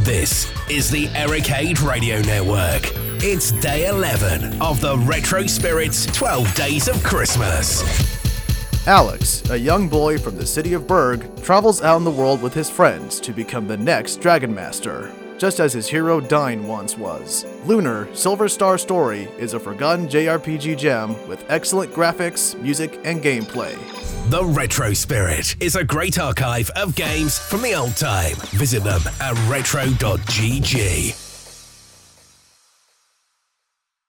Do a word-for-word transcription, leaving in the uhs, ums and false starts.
This is the Ericade Radio Network. It's day eleven of the Retro Spirits twelve Days of Christmas. Alex, a young boy from the city of Berg, travels out in the world with his friends to become the next Dragon Master, just as his hero Dyne once was. Lunar Silver Star Story is a forgotten J R P G gem with excellent graphics, music, and gameplay. The Retro Spirit is a great archive of games from the old time. Visit them at retro dot g g.